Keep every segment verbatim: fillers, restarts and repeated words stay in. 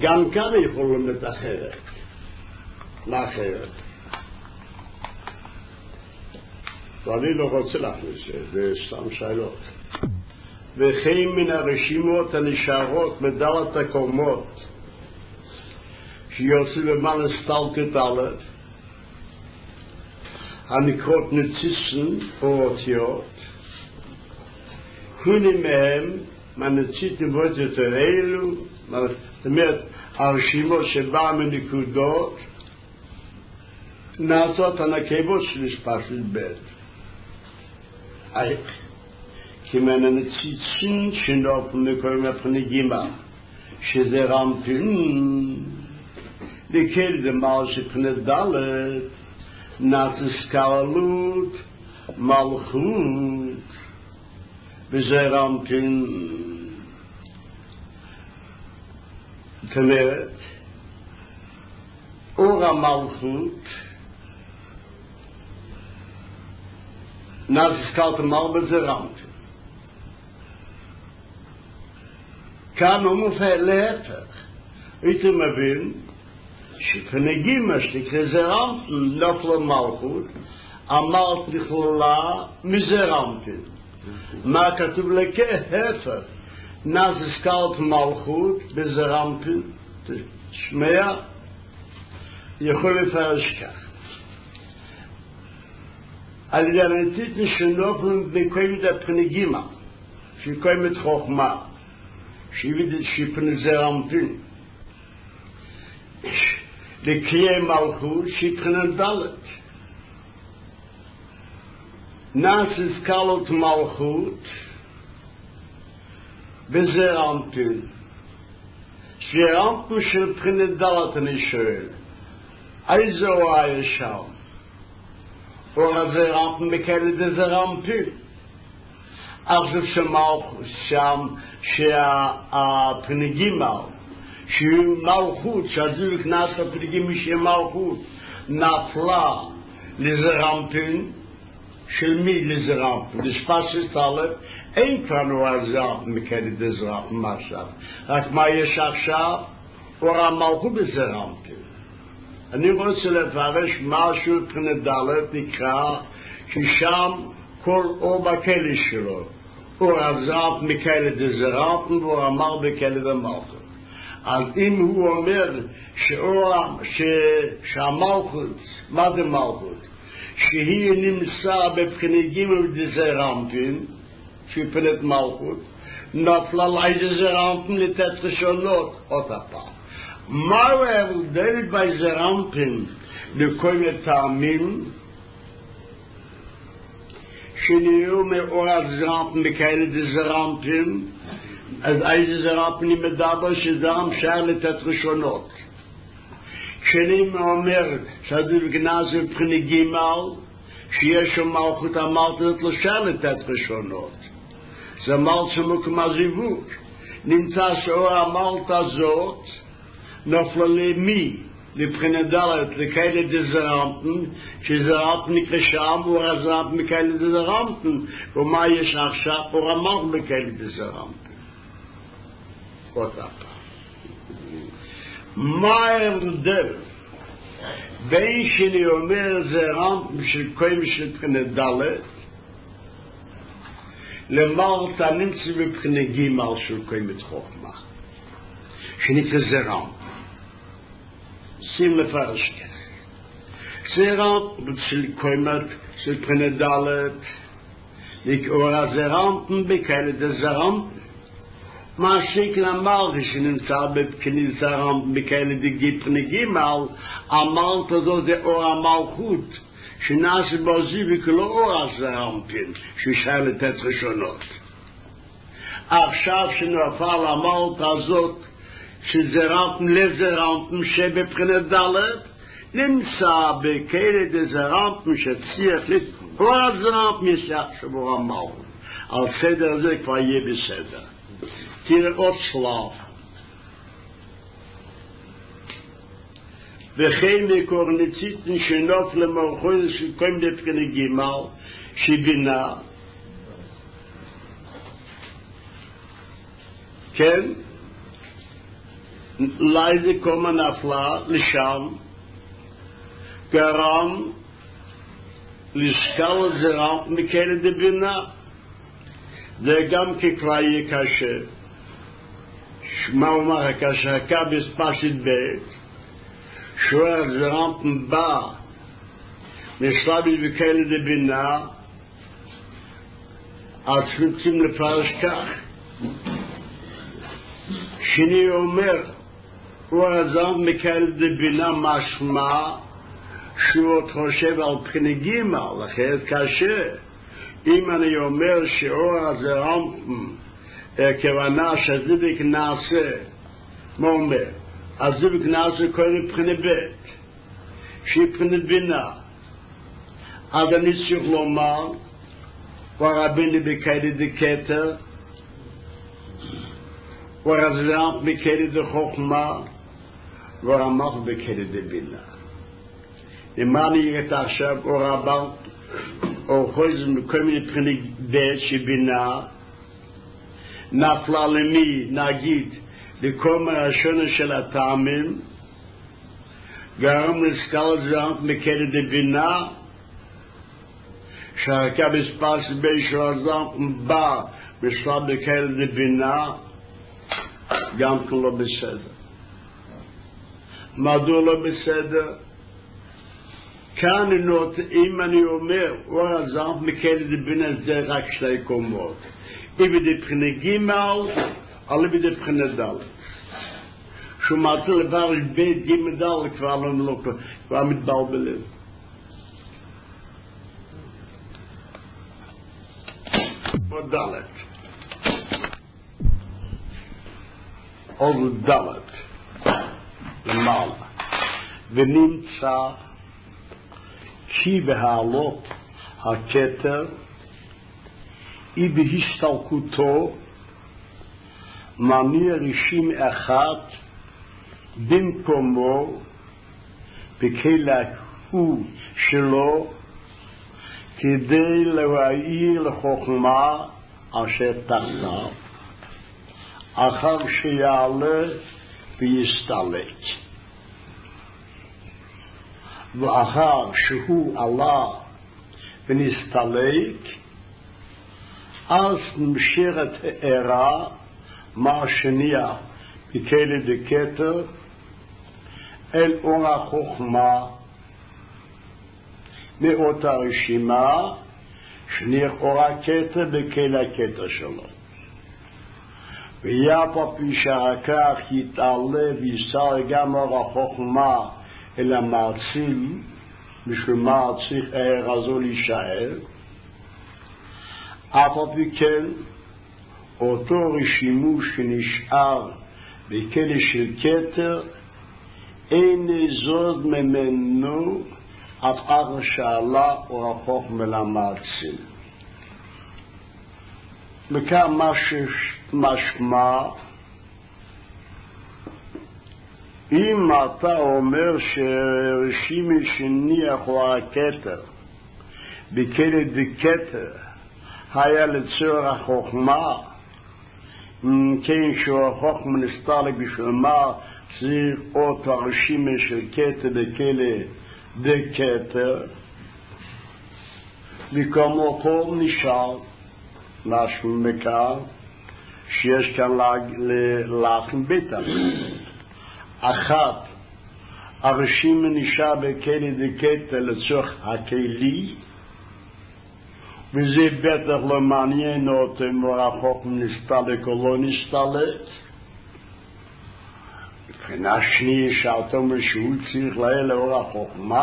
גם כאן יכולים את אחרת. מה אחרת? ואני לא רוצה להכניס את זה, זה סתם שאלות. וכן מן הרשימות הנשארות מדלת הקומות שיוצא במען הסטלקת א' הנקרות נציסן או אותיות, הנה מהם מהנציתים ועוד יותר אלו, זאת אומרת, הרשימות שבאה מנקודות, נעשות הנקבות של ספשת ב' איך? כי מן הנציצים שנופל מקוראים הפניגימה, שזה רמפין, לקל דמל שפני דלת, נעשס קללות, מלכות, וזה רמפין. זאת אומרת, אור המלכות, נעשס קלת מל וזה רמפין. כאן הוא מופיע להפך. הייתי מבין שפנגימה שתקרא זה רמפין נופל מלכות, אמרת לכלולה מזה רמפין. מה כתוב לכהפך? נעשס קלת מלכות בזה רמפין. תשמע, יכול לפרש כך. על ידי הנציתים שנופלים בקוימת הפנגימה, שקוימת חוכמה, שיביד שפני זה רמפין. לקריאה מלכות שפני דלת. נעשס קלת מלכות בזה רמפין. שרמפין של פני דלת אני שואל. איזה הוא היה שם? או זה רמפין בכאלה זה רמפין. עכשיו שמלכות שם שהפנגימה שהיא מלכות, שהזו נכנס לפנגימה שהיא מלכות, נפלה לזה רמפין, של מי לזה רמפין? לספסת א', אין כבר נורא זה רמפין מכאלה זה רמפין עכשיו. רק מה יש עכשיו? אור המלכות בזה רמפין. אני רוצה לפרש משהו פני ד' נקרא ששם כל אור בכלי שלו. אור הזרף מכאלה דזרפן ואור אמר בכאלה דמלכות. אז אם הוא אומר שאור, שהמלכות, מה זה מלכות? שהיא נמצא בבחיני גימל דזרפן, שהיא פנת מלכות, נפלה לה דזרפן לתת ראשונות עוד הפעם. מהו ההבדל בזרפן לכל מיני טעמים שנראו מאור הזרפן בכאלה דזרפן, אז איזה זרפן היא מדבר שזרם שער לתת ראשונות. כשאני אומר שהדו גנז מבחיני גימל, שיש שם מלכות אמרת זאת לא שער לתת ראשונות. זה אמרת שמוקם הזיווג. נמצא שאור אמרת הזאת, נופלה למי? לבחינה דלת, לכאלה דזרמפן, שזרמפן נקרא שם, הוא הזרמפן בכאלה דזרמפן, ומה יש עכשיו? הוא רמח בכאלה דזרמפן. עוד פעם. מה ההבדל? בין שאני אומר זרמפן של קוים של בחינה דלת, למרתה נמצא בבחינה גימל של קוים את חוכמה, שנקרא זרמפן. שים לפרש כך. זרמפן של קוימת של פני דלת, לקרוא הזרמפן בכאלה דזרמפן. מה שכן אמר שנמצא בבחיני זרמפן בכאלה דגי פני גימל, אמרת זאת זה אור המלכות, שנעשה בו זיו וכלא אור הזרמפן, שישאר לתת ראשונות. עכשיו שנפל אמרת זאת, שזרמפן לזרמפן שבבחינת דלת, נמצא בכאלה דזרמפן שצריך לקרוא הזרמפן ישח שבו המלכות. על סדר הזה כבר יהיה בסדר. תראה עוד שלב. וכן מקור נציתן שנוף למלכות שקוראים לבחינת גימל, שבינה. כן? leise kommen נפלה לשם, גרם לשקל זרם מכאלה דבינה. זה גם ככבר יהיה קשה. מה אומר כאשר הקבס פשט בית, שוער זרם בא משלבי וכאלה דבינה, אז רוצים לפרש כך. שני אומר, הוא הזרם מכאלה דבינה משמע, שהוא עוד חושב על בחינה גימל, אחרת קשה. אם אני אומר שאור הזרם, כוונה שהזיבק נעשה, מה אומר? הזיבק נעשה קודם בחינה בית, שהיא בחינה בינה. אז אני צריך לומר, ורביני בכאלה דקטר, ורזרם בכאלה דחוכמה, ורמח בכאלה דבינה. למה אני אגיד עכשיו, או רבה, או חוזר מכל מיני בחינה בית שבינה, נפלה למי, נגיד, לקום הראשונה של הטעמים, גרם לסקל זרם מכאלה דבינה, שהרקע בספס בי של הזרם בא בשלב בכאלה דבינה, גם כן לא בסדר. מדוע לא בסדר? כאן אם אני אומר, הוא הזרם מכאלה דבינה זה רק שתי קומות. אם בבחינה גימל, או בבחינה דל. שהוא מעטה לבר בית גימל דל, כבר לא מלוקו, כבר מתבלבלים. או דלת. או דלת. למעלה. ונמצא כי בהעלות הכתר היא בהסתלקותו מניע רישים אחד במקומו בכלהו שלו כדי להעיר לחוכמה אשר תחתיו אחר שיעלה ויסתלק. ואחר שהוא עלה ונסתלק, אז נמשרת הערה מה שנייה בכאלה דקטר אל אור החוכמה מאותה רשימה שניח אור הכתר בכאלה הכתר שלו. ויפה פי שהכך יתעלה ויסר גם אור החוכמה אל המעצים, בשביל מה צריך הער הזו להישאר. אף על פי כן, אותו רשימו שנשאר בכלא של כתר, אין זוד ממנו אף אחר שעלה או רחוק מלמעצים. מכאן מה שמשמע, אם אתה אומר שרשימי שניח או הכתר בכלא דקטר היה לצורך החוכמה, כן שהחוכמה נסתלק בשביל מה צריך אותו הרשימי של כתר בכלא דקטר, וכמו כל נשאר משהו מכאן שיש כאן לחם ביטה. אחת, הרשימה נשאר בכלא דקטר לצורך הכלי, וזה בטח לא מעניין אותם ורחוק נסתלק או לא נסתלק. מבחינה שנייה שאתה אומר שהוא צריך להעיר לאור החוכמה,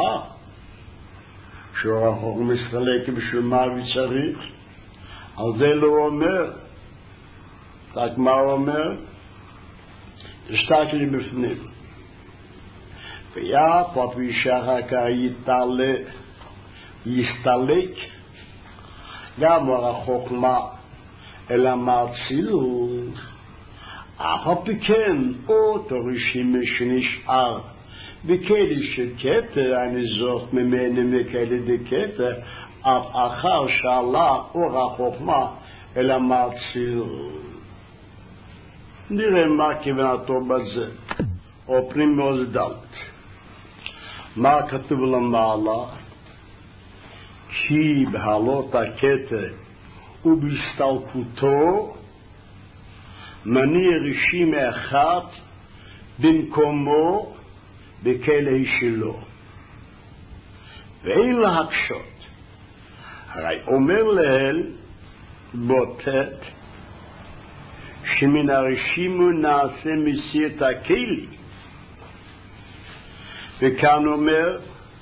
שאור החוכמה מסתלק בשביל מה וצריך, על זה לא אומר. רק מה הוא אומר? תשתק לי בפנים. ויפה פי שהכך יתעלה יסתלק גם אור החוכמה אל המאצילות, אף על פי כן אותו רשימה שנשאר בכלא של כתר, אני זאת ממנו מכלא דקטר, אף אחר שעלה אור החוכמה אל המאצילות. נראה מה כוונתו בזה. עוברים מעוז דלת. מה כתוב למעלה? כי בהעלות הכתר ובהסתלקותו מניע רשימה אחת במקומו בכלא שלו. ואין להקשות. הרי אומר לאל בוטט שמן הרשימו נעשה מסיעת הכלי. וכאן אומר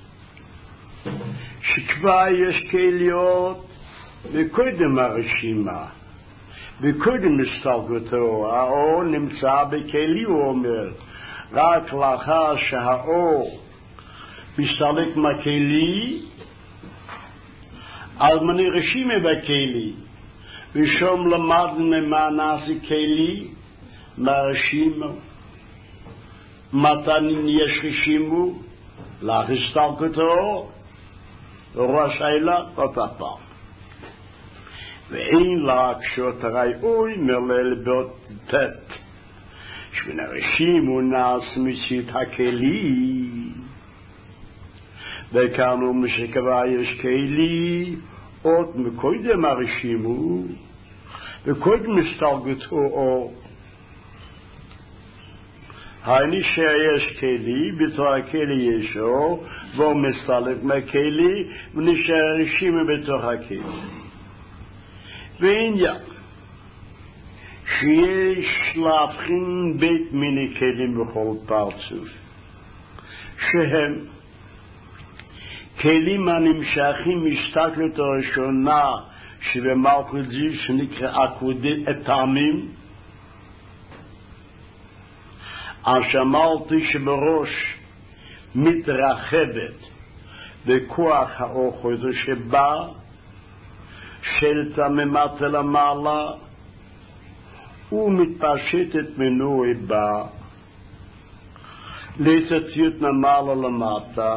שכבר יש כליות וקודם הרשימה וקודם הסתלקותו. האור נמצא בכלי, הוא אומר, רק לאחר שהאור מסתלק מהכלי אז מני רשימה בכלי, ושום למדנו מה נעשה כלי מהרשימה. מתי יש רשימו? להסתלקותו ראש העילה אותה פעם. ואין להקשות ראוי מלל בוטט שמן הרשימו נעשה מסיעת הכלי. וכאן הוא משקבע יש כלי עוד מקודם הרשימו וקודם הסתלקותו אור. היינו שיש כלי, בתור הכלי יש אור, והוא מסתלק מהכלי ונשאר רשימה בתוך הכלי. ועניין שיש להבחין בית מיני כלים בכל פרצוף, שהם כלים הנמשכים מהסתכלות הראשונה שבמלכות זיו שנקרא עקודת הטעמים, אשר אמרתי שבראש מתרחבת בכוח האור הזה שבא שלטה ממטה למעלה ומתפשטת ממנו בא לתציות למעלה למטה,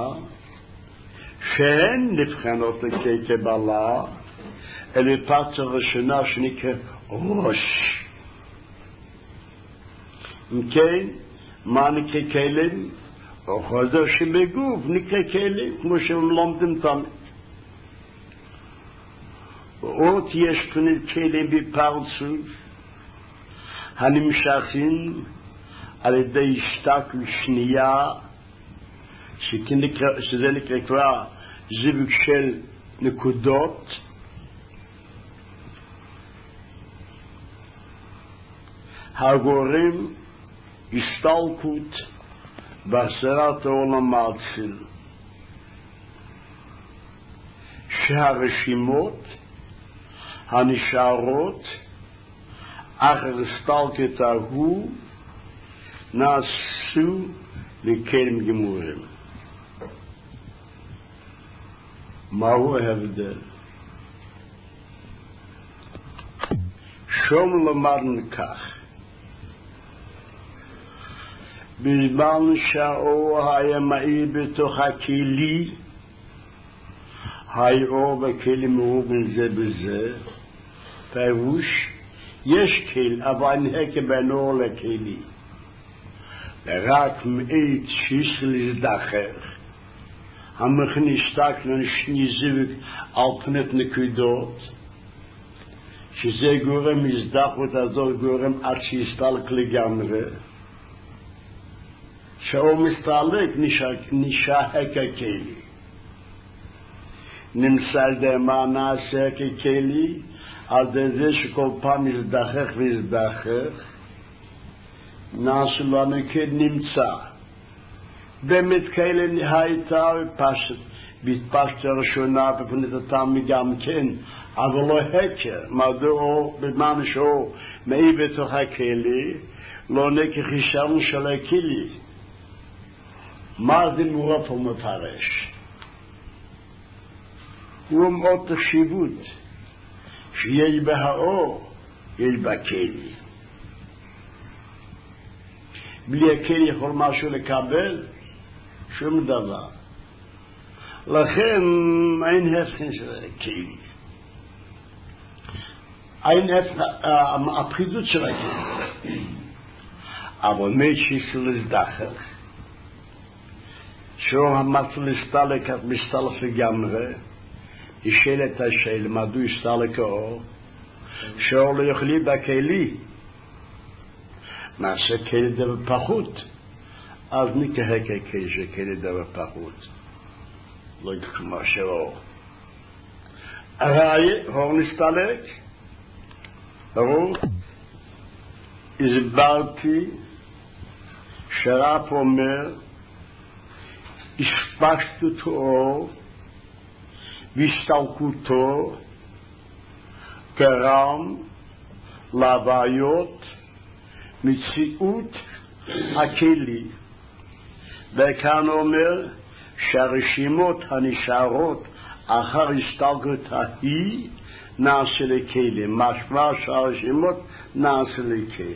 שהן נבחנות כקבלה אל הפרץ הראשונה שנקרא ראש. אם כן, מה נקרא כלים? או חוזר שבגוף נקרא כלים, כמו שהם לומדים תמיד. עוד יש כאן כלים בפרצוף הנמשכים על ידי הסתכלות שנייה, שזה נקרא כבר זיווג של נקודות, הגורם הסתלקות בהסרת העולם האציל, שהרשימות הנשארות אחר הסתלקות ההוא נעשו לכלים גמורים. מהו ההבדל? שום למדנו כך, בזמן שהאור היה מאיר בתוך הכלי, האור בכלי מאובן זה בזה, פירוש יש כלי, אבל נהקה בין אור לכלי, ורק מעט שיש להזדחר, המכניס תקנון שני זיווג על פנת נקודות, שזה גורם הזדחרות הזאת, גורם עד שיסתלק לגמרי, שהוא מסתלק נשאר ככלי. נמצא דמה נעשה ככלי, על זה שכל פעם יזדחך ויזדחך, נעשו לנו כנמצא. באמת כאלה הייתה ופשט, בהתפשט הראשונה בפנתתם גם כן, אבל לא הכר, מדוע בזמן שהוא מאי בתוך הכלי, לא נקח ישרנו של הכלי. מה זה מורף ומפרש? הוא מאוד חשיבות שיש בהאור, יש בכלי. בלי הכלי יכול משהו לקבל? שום דבר. לכן אין הבחין של הכלי. אין הבחין, הפחידות של הכלי. אבל מי שיסל לזדחר, שהוא המצל לסתלק, את מסתלק לגמרי, ישאל את השאל, מדוע יסתלק האור, שאור לא יוכלי בכלי, נעשה כלי דבר פחות, אז נקהה ככלי שכלי דבר פחות, לא כמו שאור. הרי אור נסתלק, ברור? הסברתי שרב אומר השפשטות האור והסתלקותו גרם לבעיות מציאות הכלי, וכאן אומר שהרשימות הנשארות אחר הסתלקות ההיא נעשה לכלי, משמע שהרשימות נעשה לכלי.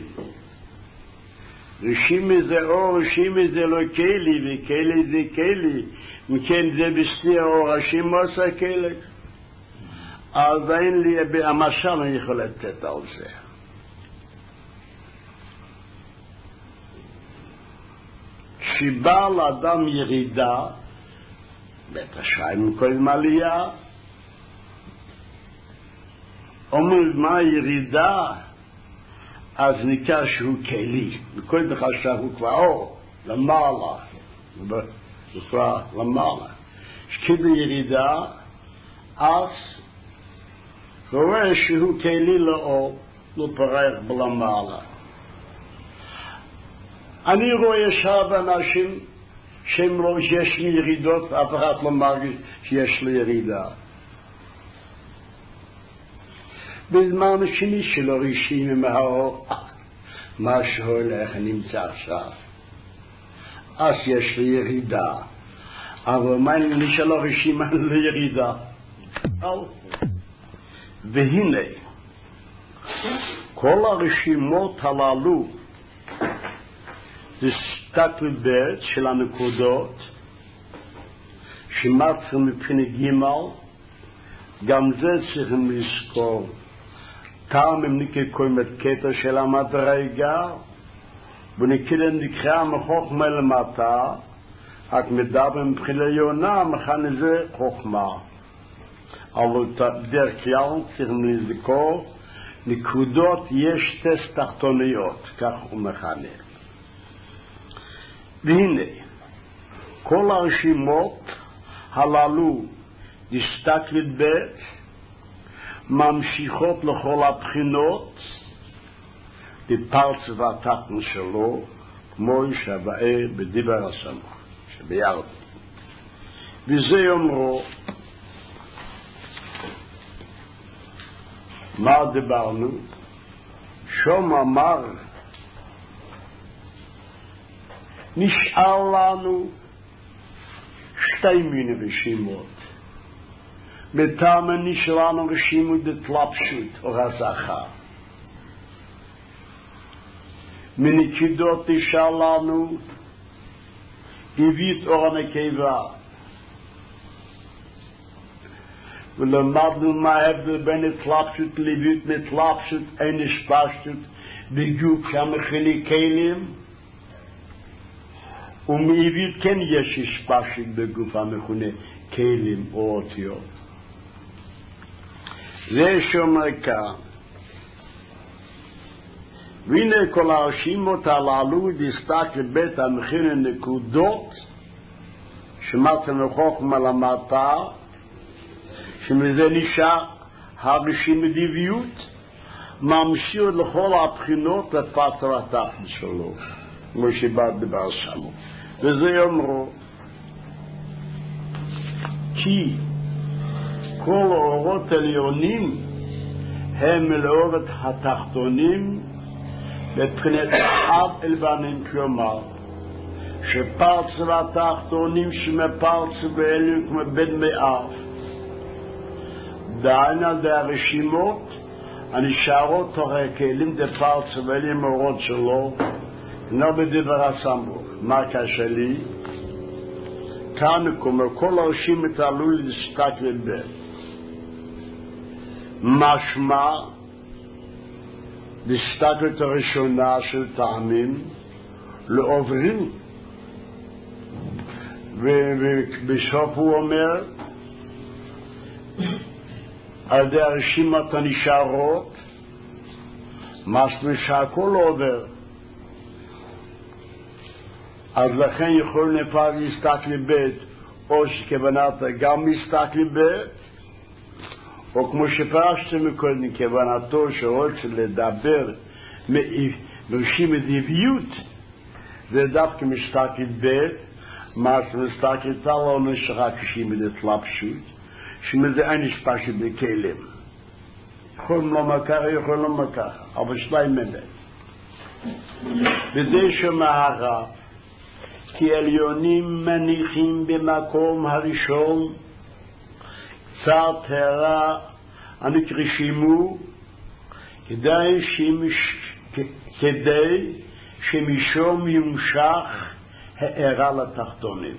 רשימה זה אור, רשימה זה לא כלי, וכלי זה כלי, מכן זה בסתיר אור, רשימה עושה כלי. אז אין לי, המשל אני יכול לתת על זה. כשבא לאדם ירידה, בית השיים קוראים עלייה, אומר מה ירידה, אז ניכר שהוא כלי, וכל דבר שהוא כבר אור, למעלה, זה כבר למעלה. שכאילו ירידה, אז רואה שהוא כלי לאור, לא פרח בלמעלה. אני רואה שהרבה אנשים שהם לא, שיש לי ירידות, אף אחד לא מרגיש שיש לי ירידה. בזמן השני שלא רשימה מהאור, מה שהולך נמצא עכשיו. אז יש לי ירידה. אבל מה אני שלא רשימה לירידה? והנה, כל הרשימות הללו, זה סתכל בית של הנקודות, שמעצר מבחינת גימל, גם זה צריכים לזכור. כאן הם נקראים את קטע של המדרגה, ונקראים נקרא מחוכמה למטה, רק מדבר מבחינת יונה, מכאן זה חוכמה. אבל בדרך כלל צריכים לזכור, נקודות יש שתי תחתוניות, כך הוא מכנה. והנה, כל הרשימות הללו נסתכלת בית, ממשיכות לכל הבחינות, בפרץ והתחתון שלו, כמו שבאה בדיבר הסמוך, שבירד. וזה יאמרו, מה דיברנו? שום אמר, נשאר לנו שתי מיני רשימות. בטעם נשאר לנו רשימות דתלבשות או רזכה. מנקודות נשאר לנו הביא את אור הנקבה. ולמדנו מה ההבדל בין התלבשות לבית מתלבשות, אין השפשטות בגוף כמה חליקלים. ומעברית כן יש השפשת בגוף המכונה כלים או אותיות. זה שאומר כאן, והנה כל הרשימות הללו נסתכל לבית המכין נקודות שמעתם לחוכמה למטה, שמזה נשאר הרשימת דביות, ממשיך לכל הבחינות לפתר התחת שלו, כמו שבא דבר שמו. וזה יאמרו, כי כל האורות העליונים הם לאורות התחתונים בבחינת אב אלבנים, כלומר שפרץ והתחתונים שמפרץ ואליון כמו בן מאב. דהיינה הרשימות הנשארות תוך הכלים דפרץ ואליון האורות שלו, לא בדבר הסמוך. מה קשה לי? כאן כמו כל הרשימות עלו להסתכל בית. משמע, להסתכלות הראשונה של טעמים, לעוברים. ובסוף הוא אומר, על ידי הרשימת הנשארות, משהו שהכל עובר. אז לכן יכולים לפעמים להסתכל לבית, או שכוונת גם להסתכל לבית, או כמו שפרשתם מקודם, כוונתו שרוצה לדבר מרשימת דביות, זה דווקא מסתכל לבית, מה שמסתכל לא נשאר כשהיא התלבשות, שמזה אין הספשת בכלים. יכולים לומר ככה, יכולים לומר ככה, אבל שליים מנת. וזה שמהרה, כי עליונים מניחים במקום הראשון קצת הערה הנקרשימו כדי, שמש, כדי שמשום ימשך הערה לתחתונים.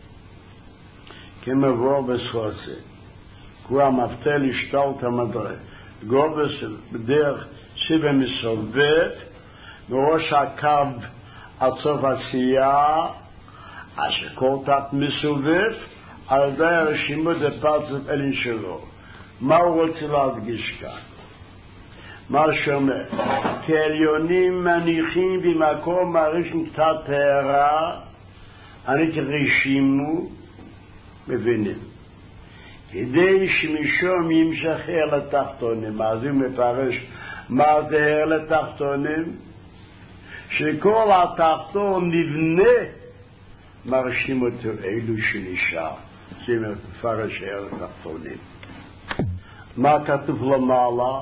כמבוא בספוסה, הוא המפתה לשתות המדרג. גובס בדרך סיבה מסובב, בראש הקו עד סוף עשייה, אשר כל תת מסובב, על ידי הרשימות הפרצת אלין שלו. מה הוא רוצה להדגיש כאן? מה שאומר, כי עליונים מניחים במקום הראשון קצת הערה, אני כרשימו, מבינים. כדי שמשום ימשך הער לתחתונים, אז הוא מפרש מה זה הער לתחתונים? שכל התחתון נבנה מרשים אותו אלו שנשאר. זה מפרש הער לתחתונים. מה כתוב למעלה?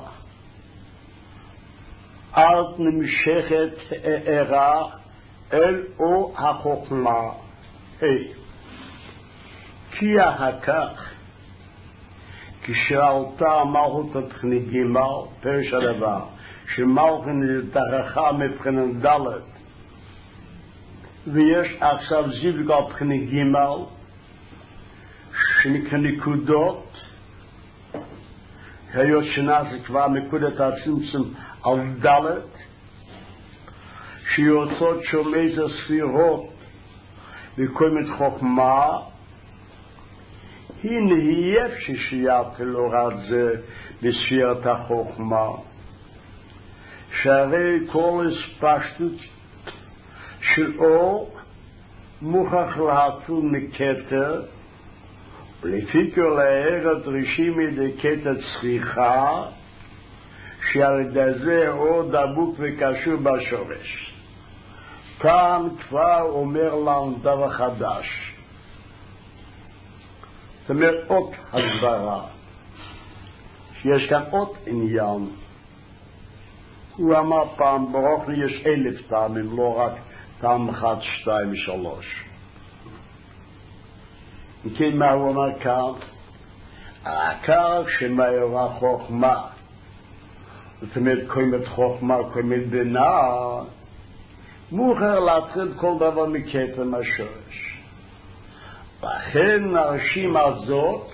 אל נמשכת הערה אל או החוכמה. היי. כי אחר כשעלתה מלכות התכנית ג' פרש הדבר, שמלכות נתרחה מבחינת ד' ויש עכשיו זיווג על תכנית ג' שנקרא נקודות, היות שנעשה כבר נקודת הצמצום על ד' שיוצאות שומע את הספירות וקוימת חוכמה, הנה יהיה ששיית אלורד זה בספירת החוכמה, שהרי כל הספשטות של אור מוכרח להטול מכתר, ולפי כל הערת ראשים ידי כתר צריכה, שעל ידי זה אור דבוק וקשור בשורש. כאן כבר אומר לנו דבר חדש. זאת אומרת, עוד הסברה, שיש כאן עוד עניין. הוא אמר פעם, ברוך לי יש אלף טעמים, לא רק טעם אחד, שתיים, שלוש. וכן מה הוא אמר כאן? העיקר שמאירה חוכמה, זאת אומרת, קוימת חוכמה, קוימת בינה, מוכר להתחיל כל דבר מכתר מהשורש. לכן הרשימה הזאת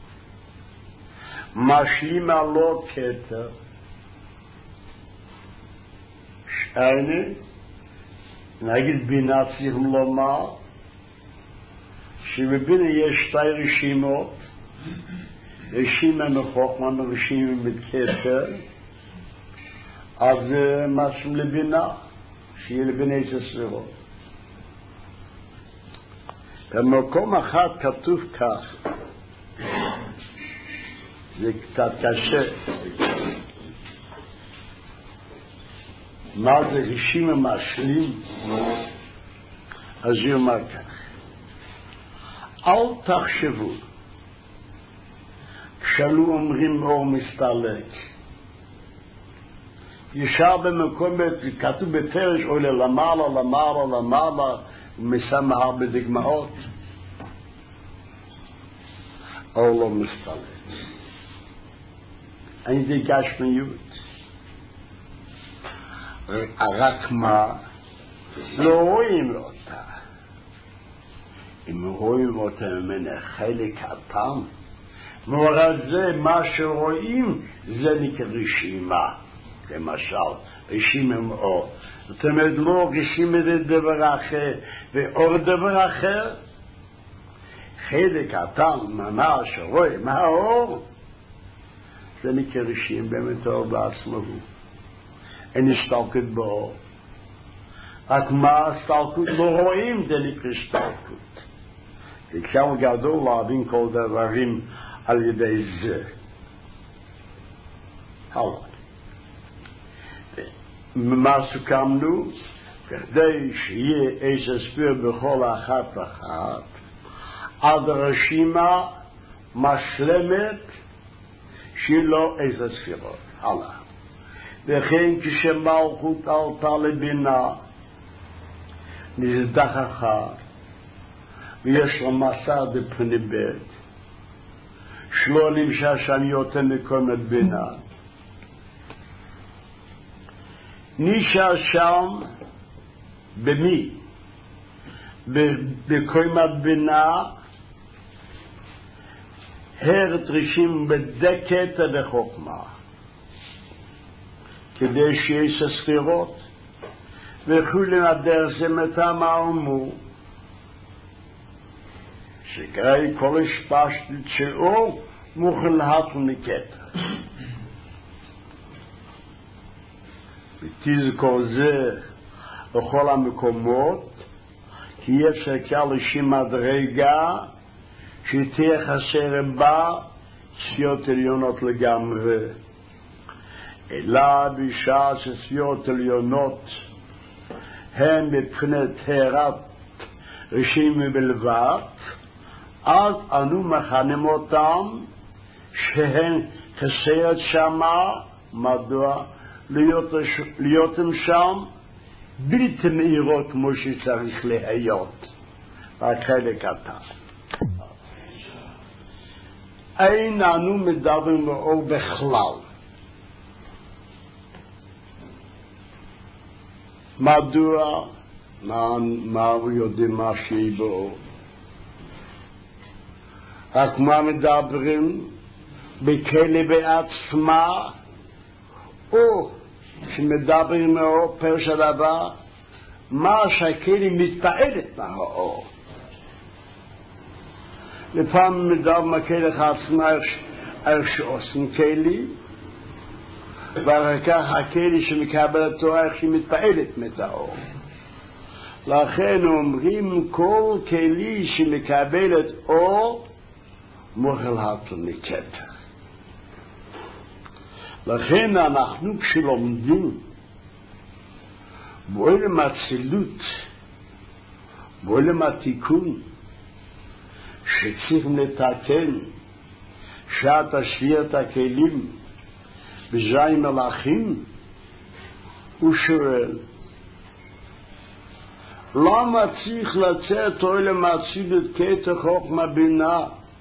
משלימה לא כתר. שייני, נגיד בינה צריך לומר, שבבינה יש שתי רשימות, רשימה מחוכמה ורשימה מכתר, אז משלים לבינה, שיהיה לבינה את הספירות. במקום אחד כתוב כך, זה קצת קשה, מה זה רשימה משלים? אז הוא אומר כך, אל תחשבו כשלו אומרים אור מסתלק, ישר במקום כתוב בפרש עולה למעלה למעלה למעלה ומסמא הרבה דוגמאות, אור לא מסתלק. אין זה גשמיות, רק מה? לא רואים אותה. אם רואים אותה ממנה חלק קטן, ועל זה מה שרואים זה נקרא רשימה. למשל, רשימה או זאת אומרת, לא רשים את דבר אחר ואור דבר אחר, חלק קטן ממש רואה מה האור, זה נקרא רשים, באמת האור בעצמו הוא. אין השתלקות באור. רק מה השתלקות לא רואים, זה נקרא השתלקות. וכשם גדול להבין כל דברים על ידי זה. הלאה. מה סוכמנו? כדי שיהיה איזה ספיר בכל אחת ואחת, עד הרשימה משלמת שיהיה לו איזה ספירות. הלאה. וכן כשמלכות עלתה לבינה, נזדחכה, ויש לו מסע בפני בית, שלא נמשך שאני יותר מקום את בינה. נשאר שם במי? בקום הבינה, הרת רשים בדקת וחוכמה, כדי שיש ספירות, וכולי הדרך זה מתם העמו, שקראי כל השפשת שלו מוכלת מקטר. ותזכור זה בכל המקומות, כי אפשר כאן לשם מדרגה שתהיה חסר בה צפיות עליונות לגמרי. אלא בשעה שצפיות עליונות הן מבחינת תארת רשים בלבד, אז אנו מכנים אותם שהן חסרת שמה. מדוע? ליותם שם בלתי מאירות כמו שצריך להיות, רק חלק קטן. אין אנו מדברים באור בכלל. מדוע? מה, מה הוא יודע מה שיהיה באור? רק מה מדברים? בכלי בעצמה, או שמדברים מאור פרש הדבר, מה שהכלי מתפעלת מהאור. לפעמים מדברים מהכלי עצמה איך שעושים כלי, ואחר כך הכלי שמקבל אותו איך שהיא מתפעלת מהאור. לכן אומרים כל כלי שמקבלת אור מוכל הטל מקטר. לכן אנחנו כשלומדים בעולם הצילות, בעולם התיקון, שצריך לתקן שעת השביעת הכלים בזין מלאכים, הוא שואל, למה צריך לצאת עולם הצילות כתר חוכמה בינה?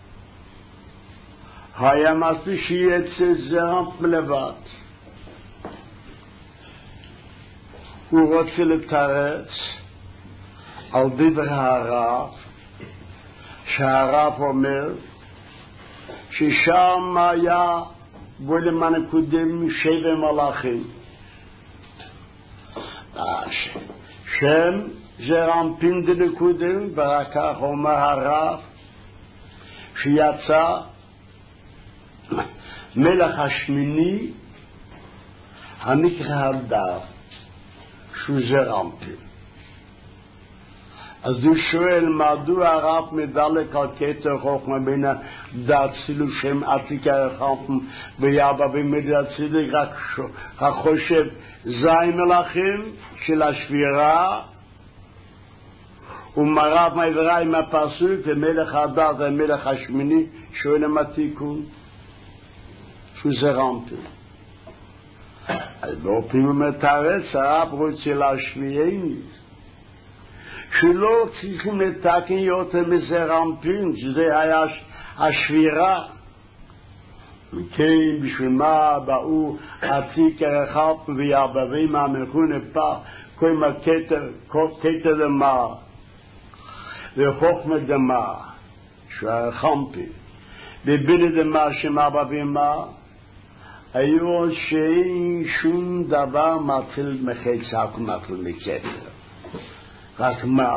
היה מספיק שיצא זרם לבד. הוא רוצה לתרץ על דבר הרב, שהרב אומר ששם היה בעולם הנקודם שבע מלאכים. שם זרם פין דנקודם, ורק כך אומר הרב שיצא מלך השמיני הנקרא הדר, שהוא זרמפין. אז הוא שואל מדוע הרב מדלק על כתר חוכמה בין דאצילו שם עתיק הרחמפן ויאבא במדינת צדק, רק החושב זי מלאכים של השבירה, ומרב מעברה עם הפסוק ומלך הדר זה מלך השמיני. שואל עם התיקון שהוא זרמפין. אז לא פעמים מתרץ הרב רוצה להשמיעני שלא צריכים לתקן יותר מזרמפין, שזה היה השבירה. וכן בשביל מה באו עתיק הרחב ויעבבים מהמכונה פה כל מה כתר, כתר דמה וחוכמה דמה שהוא הרחמפין ובינה דמה שמעבבים מה, היו שאין שום דבר מתחיל מחצה ומתחיל מקטר. רק מה?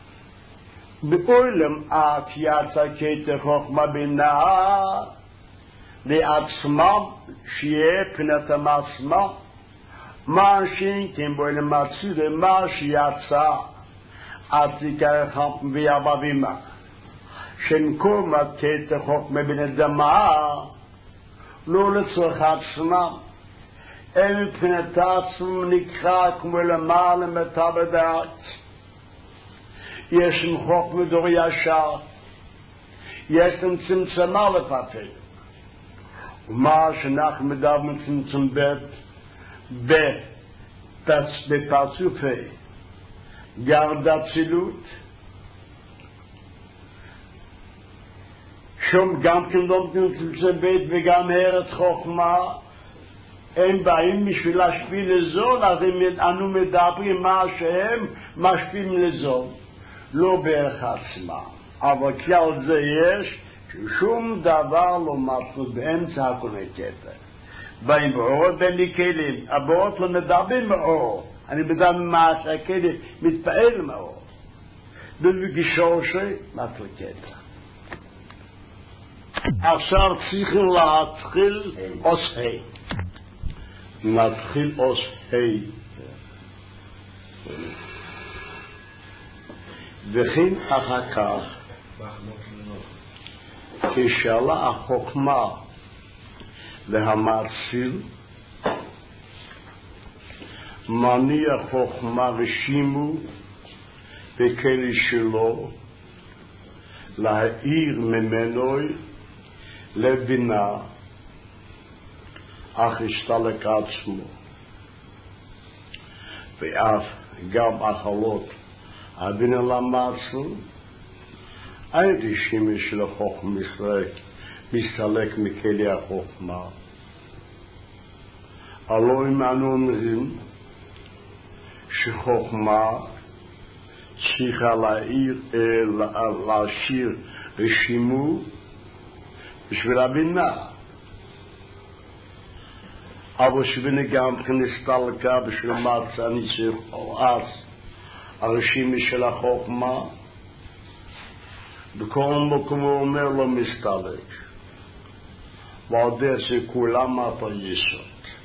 בעולם את יצא קטר חוכמה בינה לעצמם שיהיה פנתם עצמם מה שאינתם בעולם הצורה מה שיצא את יקרה חמפם ויאבא וימה שנקום את קטר חוכמה בין אדמה לא לצורך עצמם אין מבחינת עצמם נקרא כמו למעלה מטה בדעת יש עם חוכמה דור ישר יש עם צמצמה לפתח ומה שאנחנו מדברים צמצם בית בפרצופי גרד הצילות שום גם כן לא צמצם בית וגם ארץ חוכמה הם באים בשביל להשפיל לזול אז אנו מדברים מה שהם משפילים לזול לא בערך עצמם אבל כלל זה יש שום דבר לא מתחיל באמצע הקונקטר באים באורות בין לי כלים הבאות לא מדברים מאור אני מדבר מה שהכלים מתפעל מאור בלגישור שמתחיל קטר עכשיו צריכים להתחיל עוש ה' נתחיל עוש ה' וכן אחר כך כשאלה החוכמה והמציל מניע חוכמה ושימו בכלי שלו להעיר ממנו לבינה אך השתלק עצמו ואף גם אכלות הבינה למעצל אין שימוש של החוכמה מסתלק מכלי החוכמה הלא אם אנו אומרים שחוכמה צריכה להעיר להשאיר רשימו בשביל הבינה אבל שבינה גם כן הסתלקה בשביל מעצה אני צריך אז הרשימה של החוכמה בכל מקום הוא אומר לא מסתלק ועל דרך זה כולם את היסוד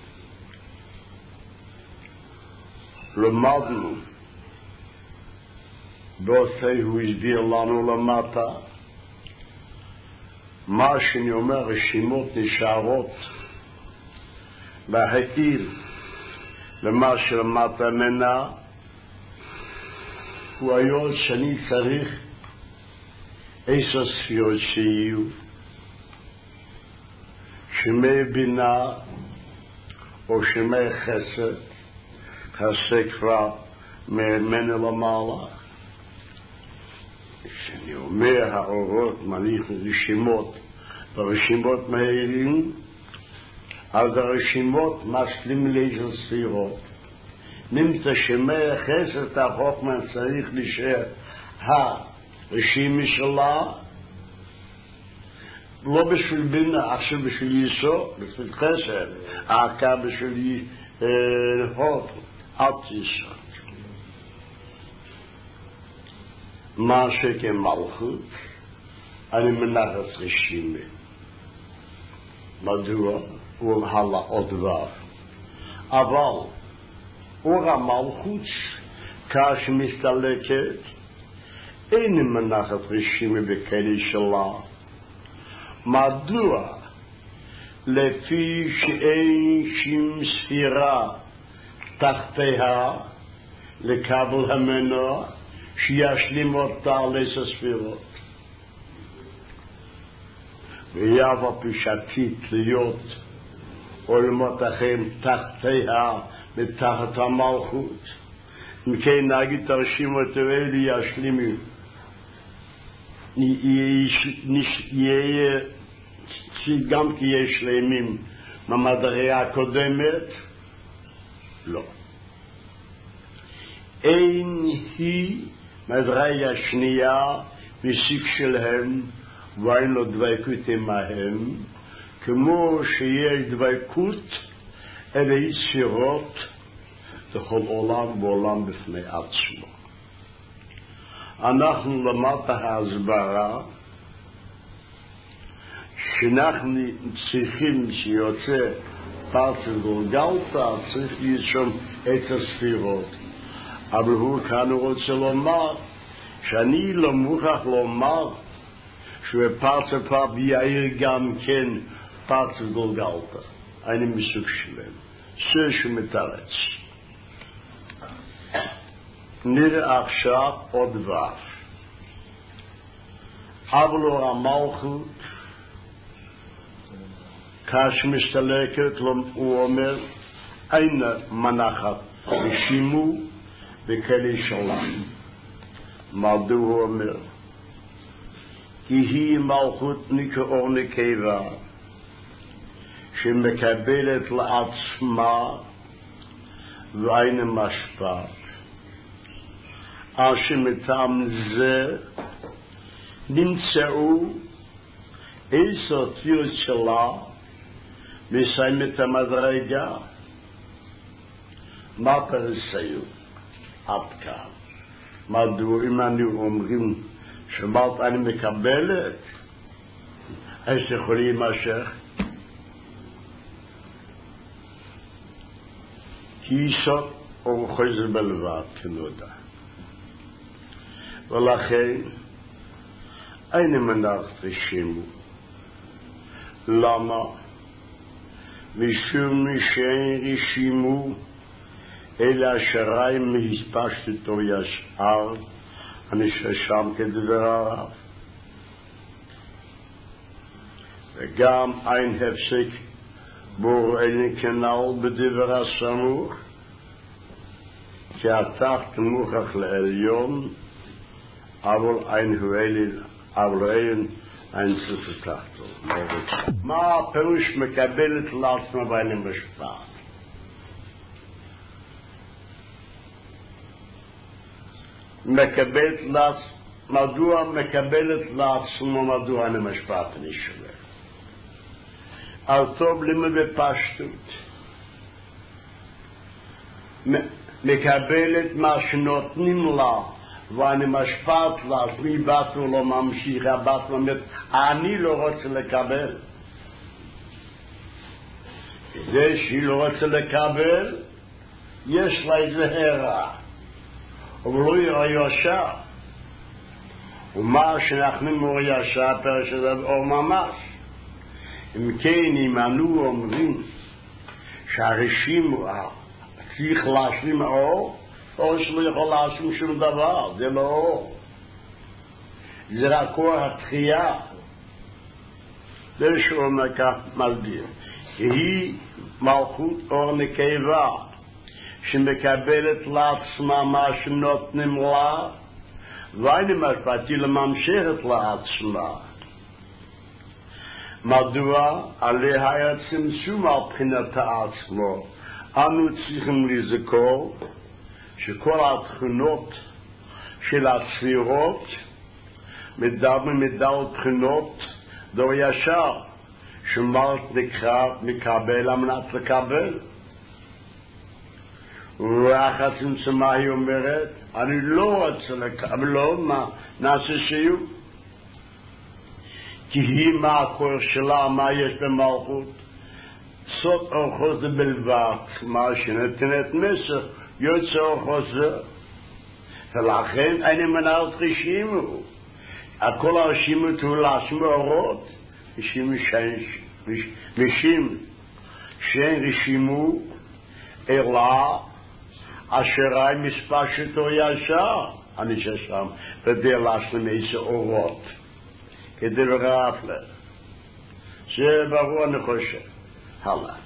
למדנו באותי הוא הסביר לנו למטה מה שאני אומר רשימות נשארות בהעיר למה שלמטה מנה הוא היום שאני צריך עשר ספירות שיהיו שמי בינה או שמי חסד חסד כבר ממנה למעלה שאני אומר האורות מניח רשימות ברשימות מהירים אז הרשימות משלים לעשר ספירות נמצא שמי חסד החוכמה צריך להישאר הרשימה שלה לא בשביל בינה עכשיו בשביל יסוד בשביל חסד העקה בשביל הוד עד יסוד מה שכמלכות אני מנחת רשימה מדוע הוא הלאה עוד דבר אבל אור המלכות כאשר מסתלקת אין מנחת רשימה בכלי שלה מדוע לפי שאין שום ספירה תחתיה לקבל המנוע שישלים אותה לעשר ספירות ויבא פשטית להיות עולמות אחרים תחתיה מתחת המלכות מכן נגיד תרשימות האלה ישלימו יהיה גם כי יש שלמים מהמדרגה הקודמת לא אין היא מדרגה שנייה מסיק שלהם ואין לו דבקות עמהם כמו שיש דבקות אל היצירות בכל עולם ועולם בפני עצמו. אנחנו למדת ההסברה שאנחנו צריכים שיוצא פרצה גולגלתא, צריך להיות שם את הספירות. אבל הוא כאן רוצה לומר שאני לא מוכרח לומר שבפרצה פרט יאיר גם כן פרצה גולגלתא. אני מסוג שלם. זה שמתרץ. נראה עכשיו עוד דבר. אבל המלכות כאשר מסתלקת הוא אומר אין מנחת ושימו וכלי שלם. מדוע הוא אומר? כי היא מלכות נקאור נקבה שמקבלת לעצמה ואין משפט. אשר מטעם זה נמצאו איזו תפילות שלה מסיים את המדרגה. מה פרסאו? עד כאן. מדוע אם אנו אומרים שמלת אני מקבלת, אז יכולים להימשך? כי איסות אור חוזר בלבד כנודע. ולכן אין מנחת רשימו. למה? משום שאין רשימו אלא השריים מהספשטותו ישר הנשרשם כדבריו. וגם אין הפסק בור אין כנל בדבר הסמוך, כי התחת מוכח לעליון, אבל אין הועיל, אבל אין אין ספתחתו. מה הפירוש מקבלת לעצמה בעין משפט? מקבלת לעצמה, מדוע מקבלת לעצמה, מדוע אין משפט נשאלה? על טוב לימוד בפשטות. מקבלת מה שנותנים לה, ואני משפט לעצמי, בת לא ממשיך, הבת אומרת, אני לא רוצה לקבל. כדי שהיא לא רוצה לקבל, יש לה איזה הרע. אבל לא יראה ישר. ומה שאנחנו מור ישר, פרש הזה או ממש. אם כן, אם אנו אומרים שהרשים צריך להשלים אור, או שלא יכול להשלים שום דבר, זה לא אור. זה רק אור התחייה. זה שאומר כך מסביר. היא מלכות אור נקבה, שמקבלת לעצמה מה שנותנים לה, ואין משפט, היא לממשכת לעצמה. מדוע? עליה היה צמצום על בחינת עצמו. אנו צריכים לזכור שכל התכונות של הספירות מדברים מדל בחינות דור ישר, שמלת נקרא מקבל אמנת לקבל. ואחת צמצמה היא אומרת, אני לא רוצה לקבל, לא, מה נעשה שיהיו? כי היא מה הכוח שלה, מה יש במלכות? סוד אורחו זה בלבד, מה שנתנת מסר, יוצא אורחו זה. ולכן אני מנהלת רשימו. הכל הרשימות הוא להשמיע אורות, משום שאין רשימו, אלא אשרי מספשתו ישר, אני ששם, כדי להשלים איזה אורות. כדבר אפלה. זה ברור אני חושב. הלאה.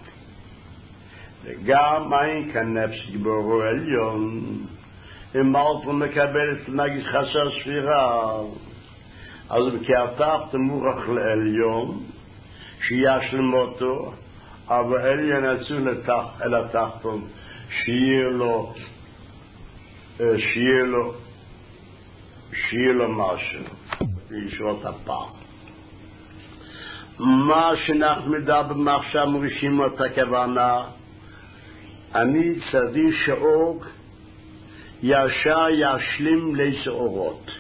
וגם אין כאן נפש גיבורו עליון, אם מלכות מקבלת נגיד חסר ספירה, אז בכתב תמורך לעליון, שישלם אותו, אבל עליון יצאו אל התחתון, שיהיה לו, שיהיה לו, שיהיה לו משהו. בישורת הפעם. מה שאנחנו מדברים עכשיו מרשימות הכוונה, אני צדי שאוג ישר ישלים לסעורות.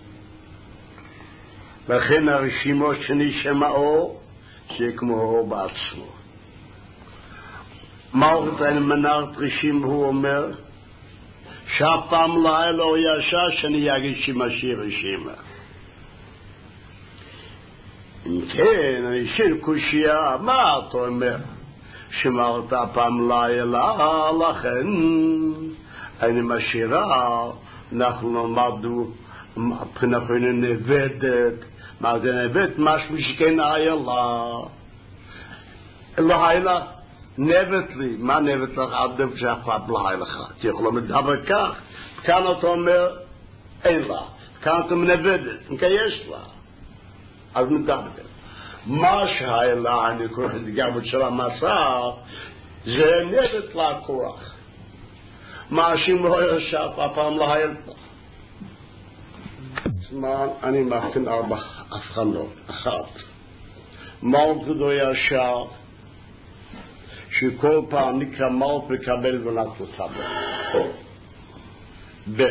לכן הרשימות שנשמע אור, זה כמו אור בעצמו. מלכות על מנהרת רשים הוא אומר, שאף פעם לא היה לו ישר שאני יגיד שמשאיר רשימה. אם כן, אני שיר קושייה, מה אתה אומר? שמרת פעם לא היה לה, לכן אני משאירה, אנחנו למדו, אנחנו נבדת, מה זה נבדת? משהו שכן היה לה. לא היה לה. נבט לי, מה נבט לך עד דב שאף לא היה לך? כי יכולו מדבר כך, כאן אתה אומר, אין לה, כאן אתה מנבדת, כי יש לה. אז מדבר. מה שהיה לה, אני קורא את גבות של המסע, זה נבט לה כוח. מה שמראה ישב, הפעם לא היה לה. זמן, אני מכתין ארבע הבחנות. אחת, מלכותו ישר, שכל פעם נקרא מלך וקבל ונתו תבל. ב'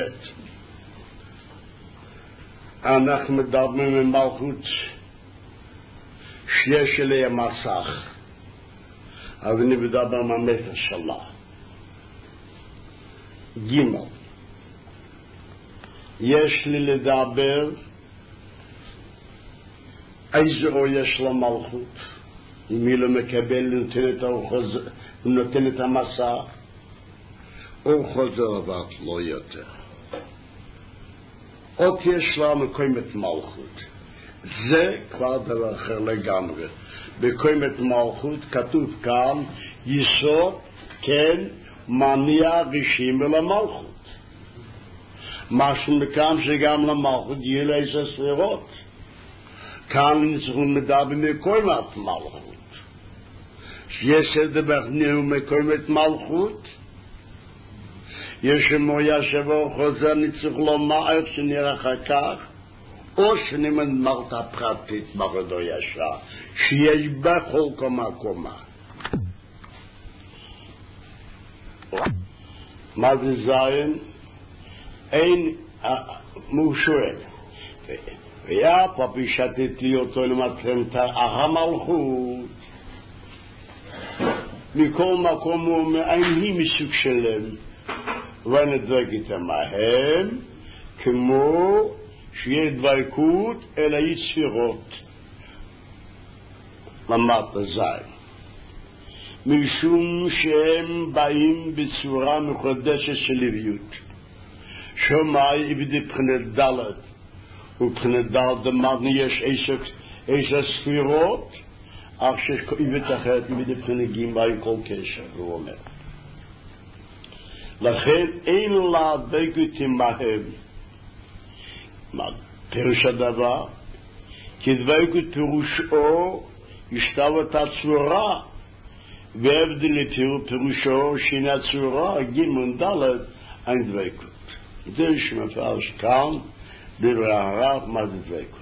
אנחנו מדברים עם מלכות שיש אליה מסך, אבל אני מדבר מהמטר שלה. ג' יש לי לדבר איזה או יש לה מלכות, אם היא לא מקבל ונותן את המסע, או חוזר ואת לא יותר. עוד יש לה מקוימת מלכות. זה כבר דבר אחר לגמרי. בקוימת מלכות כתוב כאן, יסוד כן מניע רשים ולמלכות. משהו מכאן שגם למלכות יהיה לה איזה ספירות. כאן נצטרכו מדבר מקוימת מלכות. יש דבר נאום מקוימת מלכות, יש מויה שבו חוזר נצטרך לומר איך שנראה אחר כך, או שנמד מלטה פרטית מרדו ישר, שיש בכל קומה קומה. מה זה זין? אין מושואל. ויאפ הפי שתתי אותו למטרם המלכות. מכל מקום הוא אומר, אין היא מסוג שלם, ונדבק איתם מהם, כמו שיהיה דבקות אל היצירות. למטה זין. משום שהם באים בצורה מחודשת של עבריות. שומעי בבחינת דלת, ובבחינת דלת דמדני יש עשר ספירות, אך שעיבת אחרת מבחינת גימי כל קשר, הוא אומר. לכן אין לה דבקות עמהם. מה פירוש הדבר? כי דבקות פירושו ישתו את הצורה, והבדל פירושו שינה צורה, גימון דלת, אין דבקות. זה שמפרש כאן, דברי הרב, מה זה דבקות.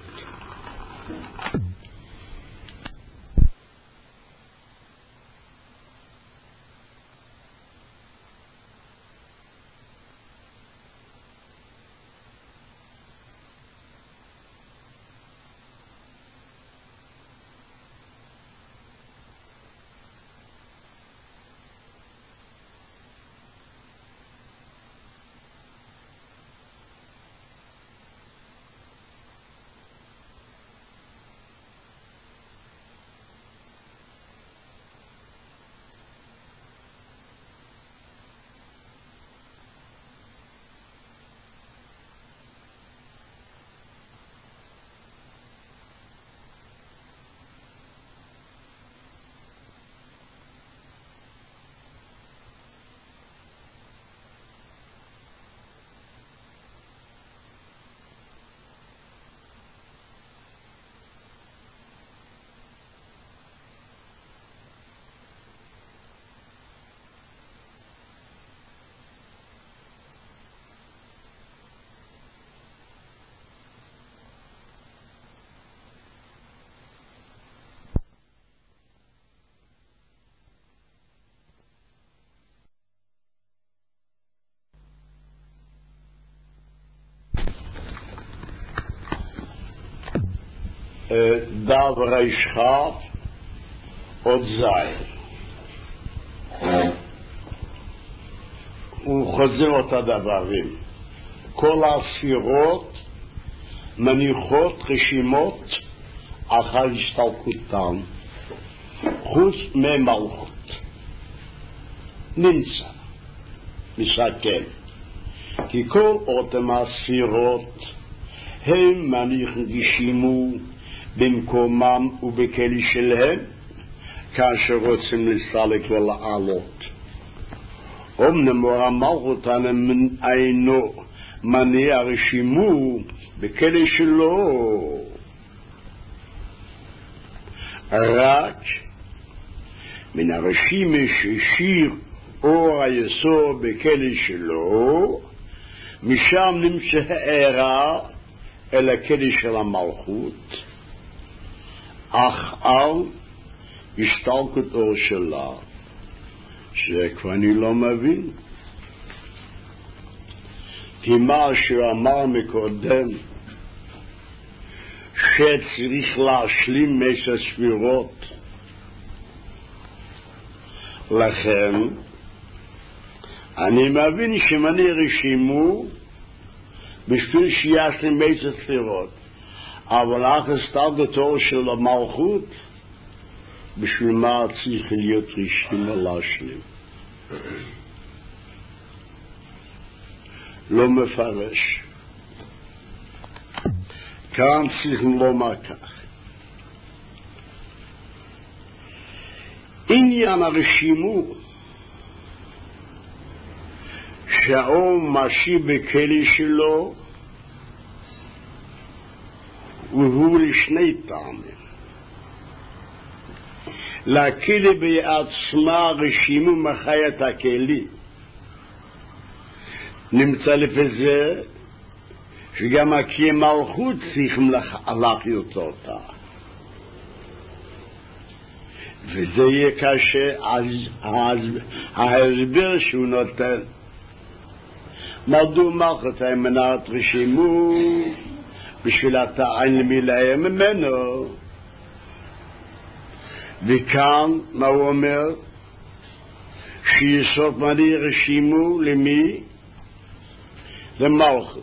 דב רישכב עוד זין. הוא חוזר אותה דברים. כל הספירות מניחות רשימות אחר השתלקותן, חוץ ממלכות. נמצא, מסכם, כי כל אותם הספירות הם מניחים גישימו במקומם ובכלי שלהם, כאשר רוצים לסלק ולעלות. אמנם המלכות אינו מניע רשימו בכלי שלו, רק מן הרשימה שהשאיר אור היסוד בכלי שלו, משם נמצא הערה אל הכלי של המלכות, אך על השתלקות אור שלה, שזה כבר אני לא מבין. כי מה שאמר מקודם, שצריך להשלים עשר ספירות, לכן אני מבין שמני רשימו בשביל שישלים עשר ספירות, אבל אך הסתלקותו של המלכות, בשביל מה צריך להיות רשימה להשלים? לא מפרש. כאן צריך לומר כך. עניין הרשימו שהאור משי בכלי שלו והוא לשני טעמים. להכלי בעצמה רשימו מחיית הכלי. נמצא לפי זה שגם הכי מלכות צריכים להחיות אותה. וזה יהיה קשה, אז, אז ההסבר שהוא נותן. מדוע מלכות היא מנעת רשימו בשביל התעין למילאה ממנו? וכאן מה הוא אומר? שיסוד מני רשימו למי? למלכות.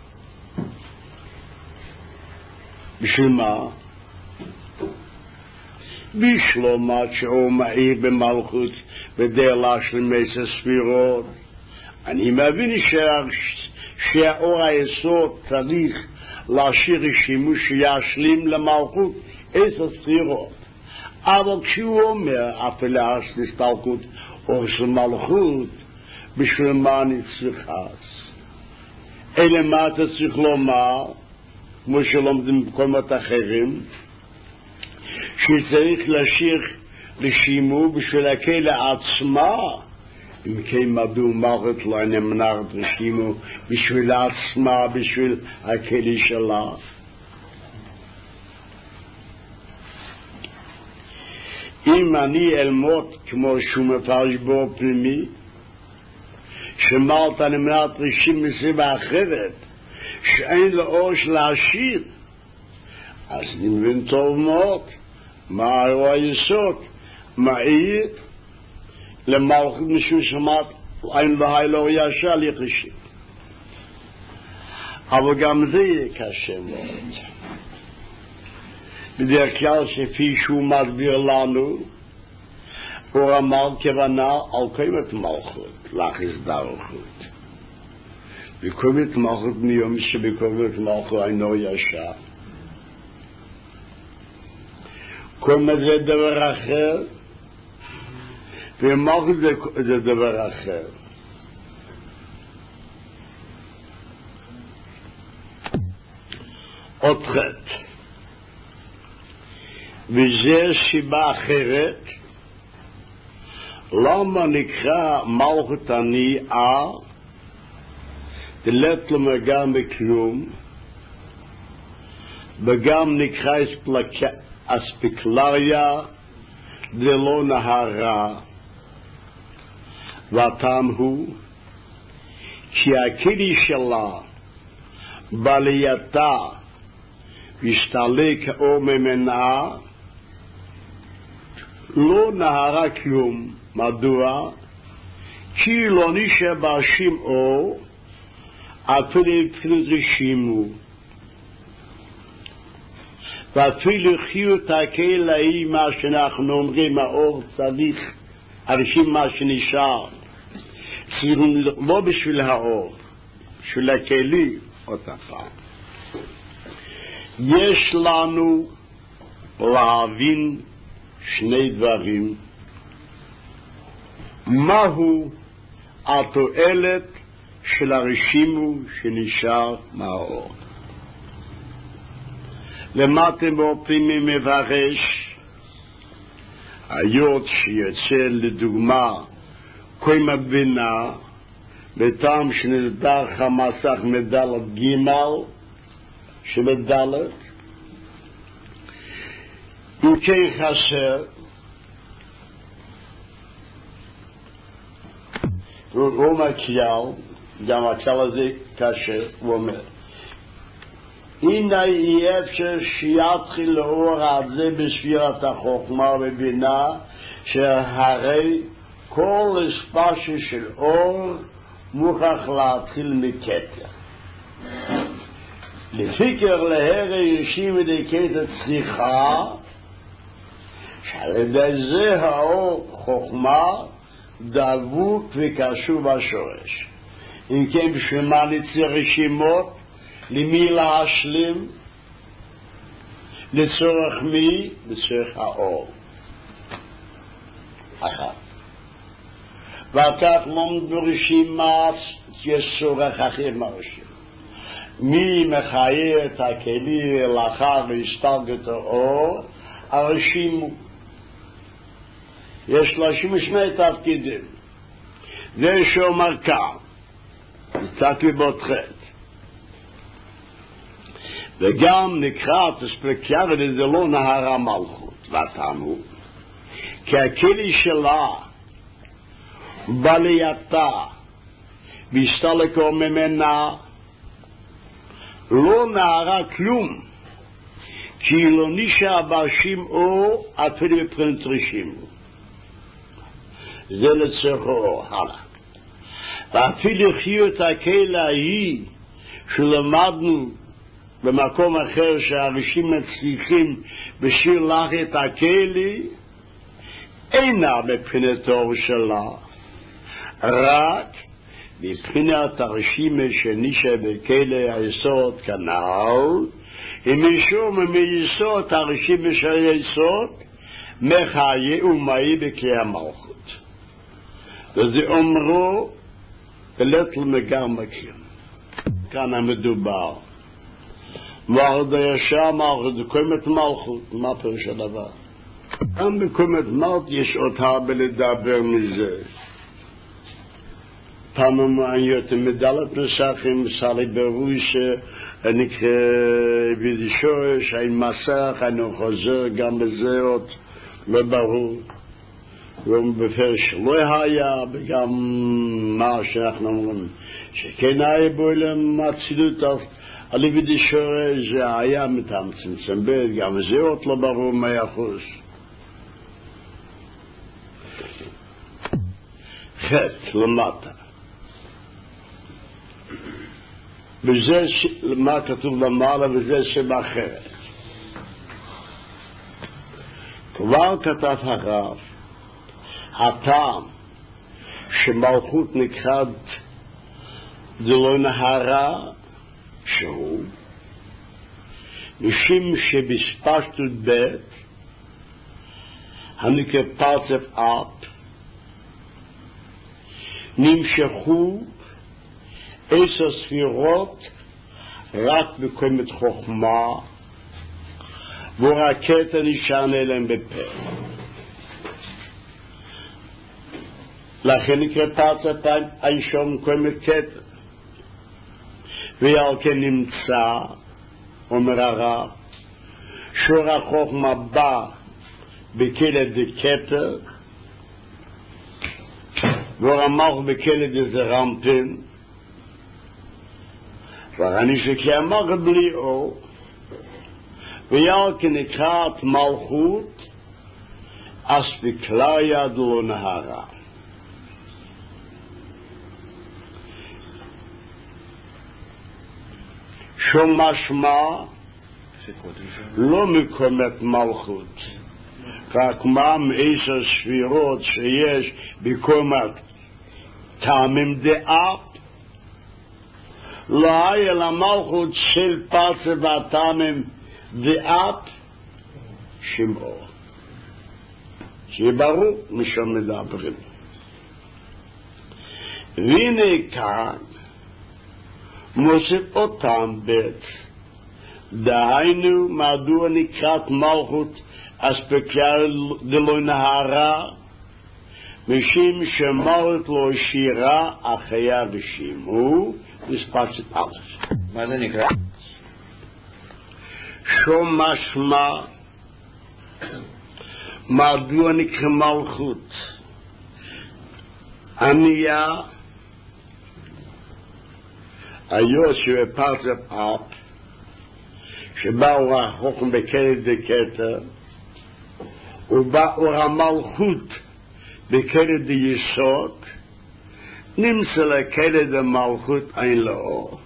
בשביל מה? בשלומה שהוא מאיר במלכות בדלה של עשר ספירות. אני מבין שהאור היסוד צריך להשאיר רשימו שישלים למלכות עשר ספירות. אבל כשהוא אומר אפילו הסתלקות אור של מלכות, בשביל מה אני צריך אז? אלא מה אתה צריך לומר, כמו שלומדים במקומות אחרים, שצריך להשאיר רשימו בשביל הכלי עצמה. אם כן מדוע מלכות לא נמנעת רשימו בשביל עצמה, בשביל הכלי שלה? אם אני אלמוד כמו שהוא מפרש בו פנימי, שמלת נמנעת רשימו מסיבה אחרת, שאין לו אור של להשאיר, אז נבין טוב מאוד מה הוא היסוד מעיר למלכות משום שמעת אין בהי לא ישר ליחשים. אבל גם זה יהיה קשה מאוד. בדרך כלל שפי שהוא מסביר לנו, הוא אמר כוונה על קיימת מלכות, לאחס דרכות. בקיימת מלכות מיום שבקיימת מלכות אינו ישר. כל מה זה דבר אחר, ומלכות זה, זה דבר אחר. עוד חטא. וזה סיבה אחרת, למה נקרא מלכות הניעה, דלת לו גם בכלום, וגם נקרא אספקלריה דלא נהרה, והטעם הוא כי הכלי שלה בעלייתה והסתלק האור ממנה, לא נהרה כלום. מדוע? כי לא נשאר באשים אור, אפילו מבחינת רשימו. ואפילו חיות הקהילה היא מה שאנחנו אומרים, האור צריך, הרשים מה שנשאר. לא בשביל האור, בשביל הכלי, אותה פעם. יש לנו להבין שני דברים. מהו התועלת של הרשימו שנשאר מהאור? למה אתם רוצים מברש? היות שיוצא לדוגמה קוימה בינה, בטעם שנדרך המסך מדלת גימל, שמדלת, אם כן חסר, הוא מקייל, גם הכלל הזה קשה, הוא אומר, הנה יהיה אפשר שיתחיל לאור הזה בספירת החוכמה ובינה, שהרי כל הספשי של אור מוכרח להתחיל מכתר. לפיקר להרי ישים ידי כתר צריכה, שעל ידי זה האור חוכמה דבוק וקשור בשורש. אם כן, בשביל מה נצא רשימות? למי להשלים? לצורך מי? לצורך האור. אחת. וכך מומד ברשימה יש צורך אחר מהרשימה. מי מחיה את הכלי לאחר והסתלגת האור? הרשימו. יש להשלים שני תפקידים. זה שאומר כאן, נצטרך לבוטחת. וגם נקרא תספקיירת זה לא נהרה מלכות, ואתנו, כי הכלי שלה בעלייתה והסתלקו ממנה לא נהרה כלום, כי לא נשאר באשים אור אפילו מבחינת רשימו. זה לצורך אור, הלאה. ואפילו חיות הקהילה היא שלמדנו במקום אחר שהאנשים מצליחים בשיר לך את הכלי, אינה מבחינת האור שלה, רק מבחינת הרשימה שנשאר בכלי היסוד כנ"ל, ומשום מיסוד הרשימה של היסוד מחיה ומאי בכלי המלכות. וזה אומרו בלתל מגר מכיר. כאן המדובר. מרד הישר מלכות, קוימת מלכות, מה פירוש הדבר? גם בקוימת מלכות יש עוד הרבה לדבר מזה. פעם מעניין מדלת נסחים, סלי ברוש, נקרא וידישורש, אין מסך, אין חוזר, גם בזה עוד לא ברור. גם בפרש לא היה, וגם מה שאנחנו אומרים, שכן היה בו אליהם מצילות על וידישורש, זה היה מתאמצים צמבד, גם זה עוד לא ברור מה יחוס. חטא למטה. וזה מה כתוב למעלה, וזה שבאחרת. כבר כתב הרב, הטעם שמלכות נקראת דלא נהרה, שהוא משום שבספשטות בית, הנקרא פרצף אפ, נמשכו עשר ספירות רק בקומת חוכמה, ורקת נשען אליהם בפה. לכן נקרא פרצת אין שום קומת קטע. ועל כן נמצא, אומר הרב, שור החוכמה בא בכלא דקטע, ורמח בכלא דזרמפן, ואני שכי אמר בלי אור, ויאל כנקראת מלכות, אז בכלל יד לא נהרה. שום משמע לא מקומת מלכות, רק מה מעשר ספירות שיש בקומת טעמים דאפ, לא היה למלכות של פרצה והטעמים דאפ שמעו. שיהיה ברור משום מדברים. והנה כאן מוסיף אותם בית, דהיינו מדוע נקראת מלכות אספקיה דלא נהרה, משום שמלכות לא שירה אחיה ושימו, מספר א'. מה זה נקרא? שום משמע מדוע נקרא מלכות ענייה היו שבפרצף אפ שבאו החוכם בקלת דקטר ובאו המלכות בקלת דיסוד, נמצא לקלת המלכות אין לאור.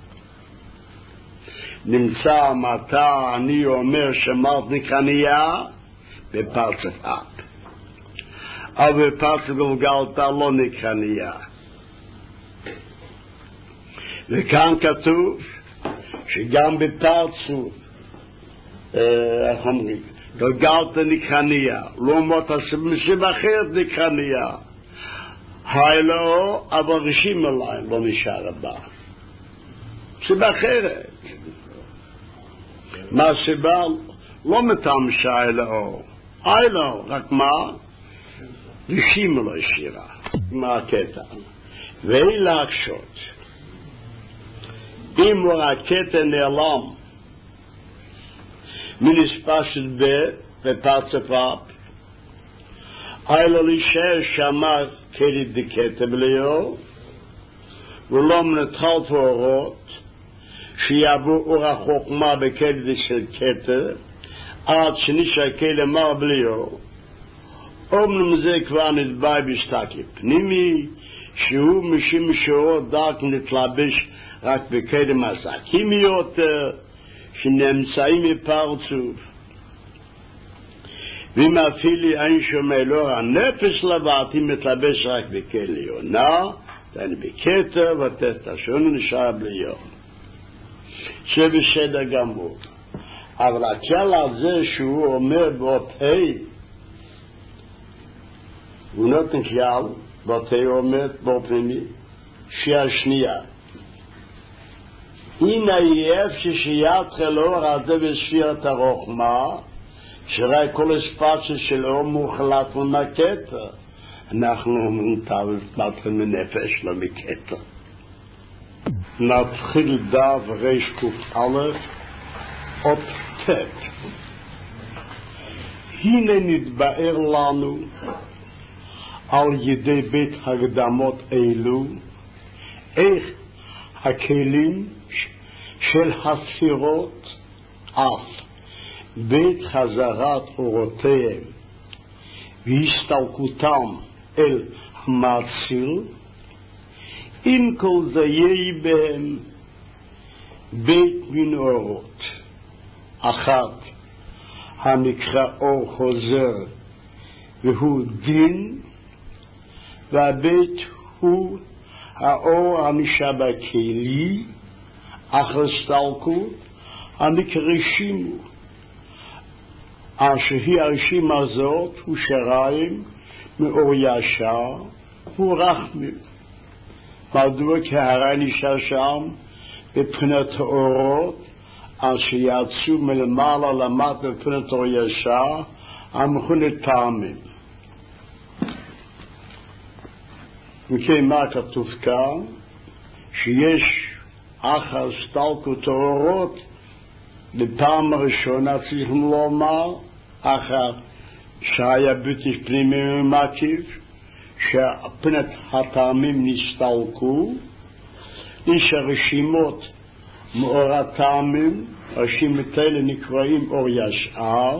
נמצא מתי אני אומר שמלכות נקרא ענייה בפרצף אפ, אבל בפרצף גלגלתא לא נקרא ענייה. וכאן כתוב שגם בפרצוף איך אומרים גלגלתא נקרא ענייה, לעומת מסיבה אחרת נקרא ענייה. היילו אבל רשימה להם לא נשאר הבא, מסיבה אחרת. מה הסיבה? לא מטעם שהיילו היילו, רק מה? רשימה לא השאירה. מה הקטע? ואין להקשות, אם הוא הקטע נעלם מנספשת ב' בפרצף אפ, היילו להישאר שמה קלט דקטע בליאור, ולא מנטחל תאורות שיבוא אור החוכמה בקלט של קטע, עד שנשאר קלט מר בליאור. אומנם זה כבר נדבע בשתקי פנימי, שהוא משום שאור דק נתלבש רק בקדם עסקים יותר שנמצאים מפרצוף. ואם אפילו אין שומע לא הנפש לבעתי מתלבש רק בכלי יונה, תן בקטר ותתשון נשאר בלי יום. שבשדר גמור. אבל הכלל הזה שהוא אומר באות ה' הוא נותן כלל, באות ה' הוא אומר בפנימי, שיעה שנייה. הנה יהיה ששיית חלור הזה בספירת הרוחמה, שראה כל הספציה שלו מוחלט ומקטע. אנחנו אומרים תאו מנפש לא מקטע. נתחיל דף ריש קוף א' אות ט'. הנה נתבאר לנו על ידי בית הקדמות אלו איך הכלים של הספירות אף בית חזרת אורותיהם והסתלקותם אל המציל, עם כל זה יהיה בהם בית מן אורות, אחת הנקרא אור חוזר והוא דין, והבית הוא האור הנשאר בכלי אחר הסתלקות הנקרא שימו, אשר היא הרשימה הזאת הוא שריים מאור ישר הוא רחמים. מדוע? כי הרי נשאר שם בבחינת האורות אשר יצאו מלמעלה למטה בבחינת אור ישר המכונה טעמים. וכן מה כתוב כאן? שיש אחר הסתלקות האורות בפעם הראשונה צריכים לומר אחר שהיה ביטוי פנימי ומקיף שפנת הטעמים נסתלקו, יש הרשימות מאור הטעמים, ראשים האלה נקראים אור ישר,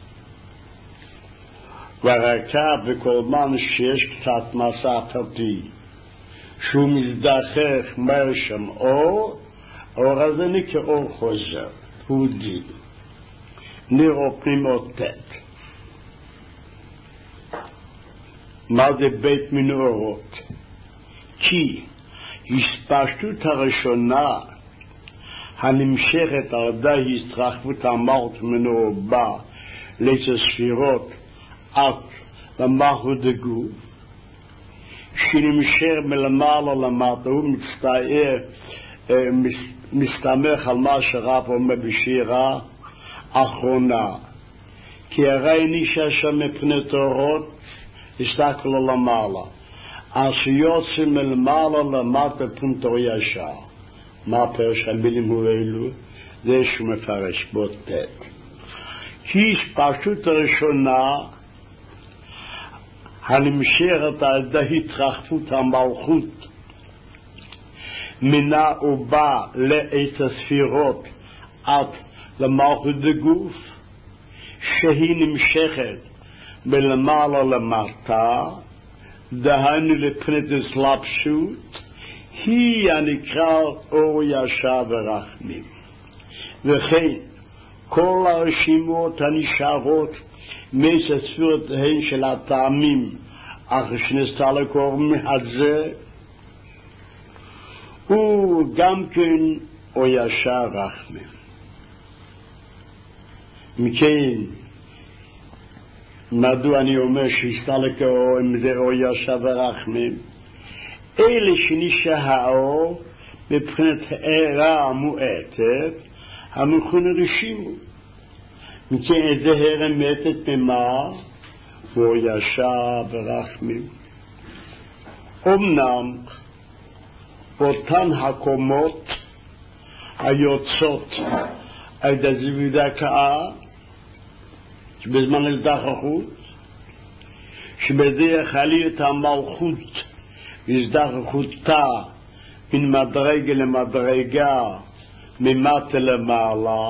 והרקע בכל זמן שיש קצת מסע פרטי, שהוא מזדחך מהר שם אור, האור הזה נקרא אור חוזר, הוא דין. נראו פנימות תת. מה זה בית מנורות? כי הספשטות הראשונה הנמשכת על ידי התרחבות המלכות מנורה לספירות עד למלכות הגוף, שנמשך מלמעלה למטה, הוא מצטער, מסתמך על מה שרב אומר בשירה אחרונה, כי הרי נישה שם מפני תורות הסתכלו למעלה, אז שיוצאים מלמעלה למטה פונטו ישר. מה פרש המילים הוא אלו? זה שהוא מפרש בו תת. כי הספשטות הראשונה הנמשכת על ידי התרחבות המלכות מנה ובא לעת הספירות עד למלכות הגוף, שהיא נמשכת מלמעלה למטה, דהיינו לבחינת הסלבשות, היא הנקרא אור ישר ורחמים. וכן כל הרשימות הנשארות מהספירות הן של הטעמים, אך שנסתה לקור מהזה, הוא גם כן אור ישר רחמים. מכן מדוע אני אומר שהסתה לקור עם זה אור ישר ורחמים? אלה שנשאר האור מבחינת הערה המועטת המכונה רשימו. מכן איזה הערה מועטת ממה? אור ישר ורחמים. אמנם אותן הקומות היוצאות על ידי זיוויד הקאה שבזמן הזדחכות, שבזה יחלי את המלכות והזדחכותה מן מדרגה למדרגה, ממטה למעלה.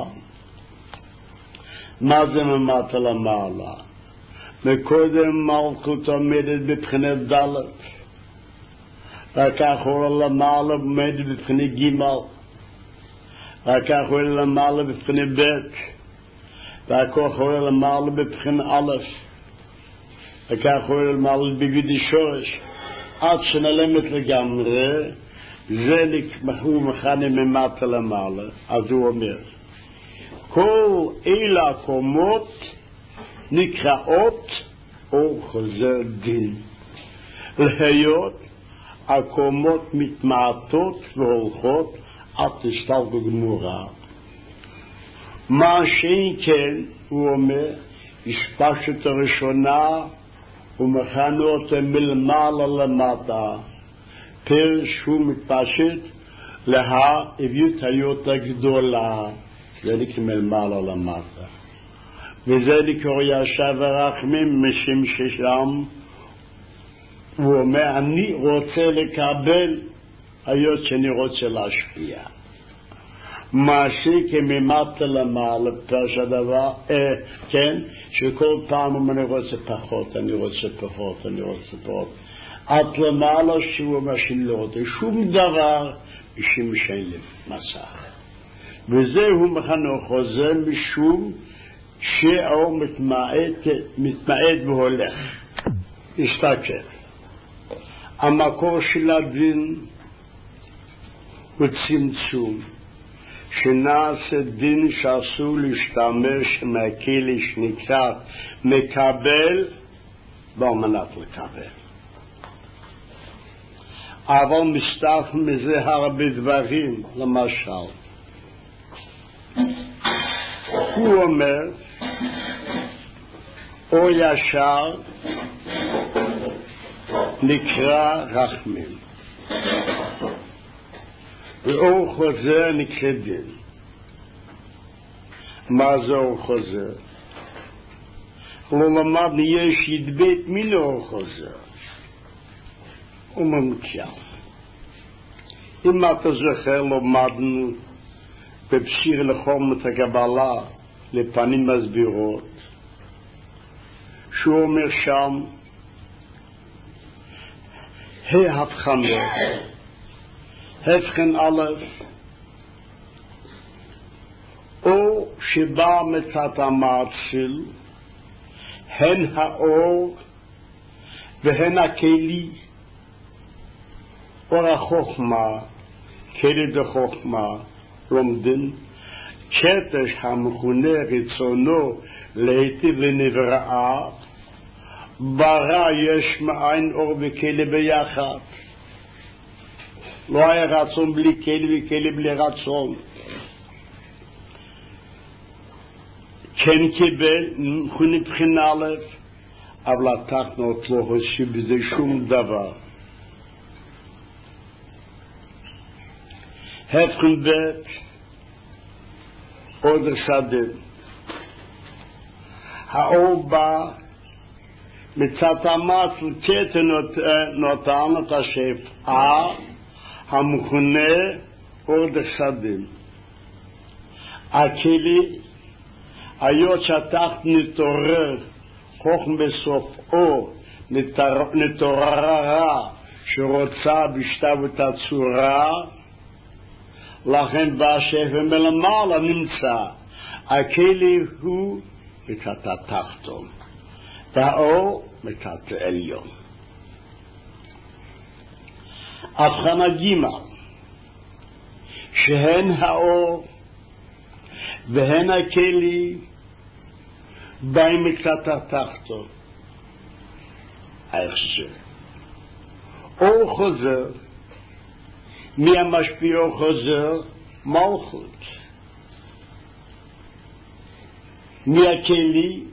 מה זה ממטה למעלה? מקודם מלכות עומדת בבחינת דלת, רק אחורה למעלה עומדת בבחינת גימל, רק אחורה למעלה בבחינת בית, רק אחורה למעלה בבחינת א', רק אחורה למעלה בגדי שורש, עד שנעלמת לגמרי. זה הוא מכנה ממטה למעלה. אז הוא אומר, כל אלה הקומות נקראות אור חוזר דין, להיות הקומות מתמעטות והולכות עד השתלטות גמורה. מה שאין כן, הוא אומר, הספשטות הראשונה ומכנה אותה מלמעלה למטה, פרש הוא מתפשט להאביות היות הגדולה, זה נקרא מלמעלה למטה. וזה נקרא ישר ורחמים, משום ששם הוא אומר, אני רוצה לקבל היות שאני רוצה להשפיע. מה שכממטה למעלה, פרש הדבר, אה, כן, שכל פעם אני רוצה פחות, אני רוצה פחות, אני רוצה פחות. עד למעלה שהוא אומר שלא רוצה שום דבר משום שאין לי מסך. וזהו מכנו חוזר משום שהאור מתמעט, מתמעט והולך. הסתכל. המקור של הדין הוא צמצום. שנעשה דין שאסור להשתמש מהכלי שנקרא מקבל ועל מנת לקבל. אבל מסתף מזה הרבה דברים, למשל. הוא אומר, אור ישר נקרא רחמים. ואור חוזר נקרא דין. מה זה אור חוזר? לא למדנו יש ידבט מן אור חוזר. הוא ממקיע. אם אתה זוכר, למדנו בפשיר לחום את הקבלה לפנים מסבירות, שהוא אומר שם ההבחנות, הבחן א', או שבא מצד המעציל, הן האור והן הכלי, אור החוכמה, כלי דחוכמה, לומדים, קטש המכונה רצונו להיטיב ונבראה, ברא יש מאין אור וכלי ביחד. לא היה רצון בלי כלי וכלי בלי רצון. כן קיבל, מבחינה א', אבל התחנות לא הוסיף בזה שום דבר. הבחן ב', עוד שדה. האור בא מצד המעצל קטן נותן את השפעה המכונה עוד שדה. הכלי היות שהתחת נתעורר חוכם בסופו נתעוררה שרוצה בשתוות הצורה, לכן בשפע מלמעלה נמצא הכלי הוא מצד התחתון והאור מצד העליון. הבחנה ג' שהן האור והן הכלי באים מצד התחתון. איך זה? אור חוזר, מי המשפיע אור חוזר? מלכות. מי הכלי?